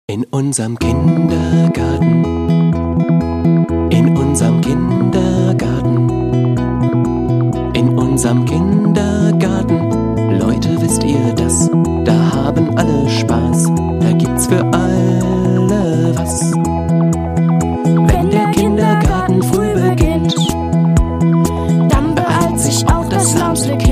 In unserem Kindergarten, in unserem Kindergarten, in unserem Kindergarten, Leute, wisst ihr das? Da haben alle Spaß, da gibt's für alle was. Wenn der Kindergarten früh beginnt, dann beeilt sich auch das lahmste Kind.